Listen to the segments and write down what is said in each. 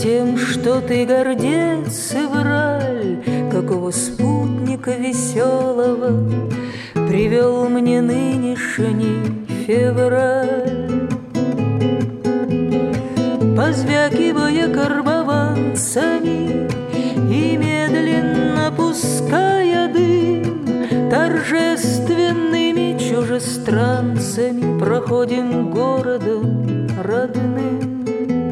тем, что ты гордец, февраль, какого спутника веселого привел мне нынешний февраль. Позвякивая карбованцами и медленно пуская дым, торжественными чужестранцами проходим городом родным,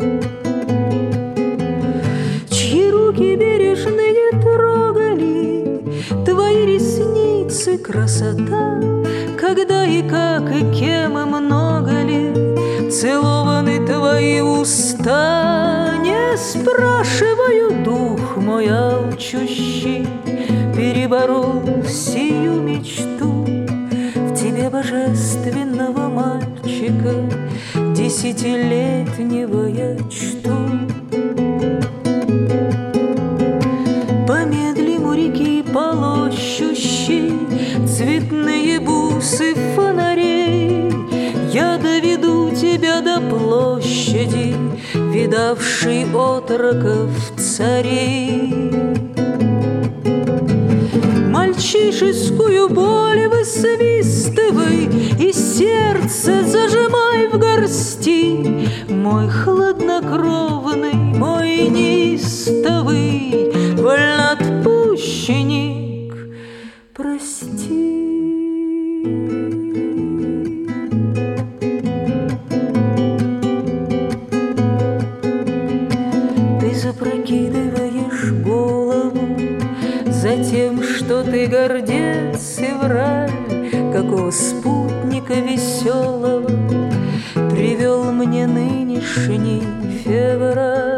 чьи руки бережные трогали твои ресницы, красота, когда и как и кем и много ли целованы твои уста. Не спрашиваю, дух мой алчущий переборол сию мечту в тебе, божественного мальчика, десятилетнего я чту. Помедлим у реки полощущей цветные бусы фонарей, я доведу тебя до площади, видавшей отроков царей. Мальчишескую боль высвистывай и сердце зажимай в горсти, мой хладнокровный, мой неистовый вольноотпущенник, прости. Запрокидываешь голову за тем, что ты гордец, февраль, какого спутника веселого привел мне нынешний февраль.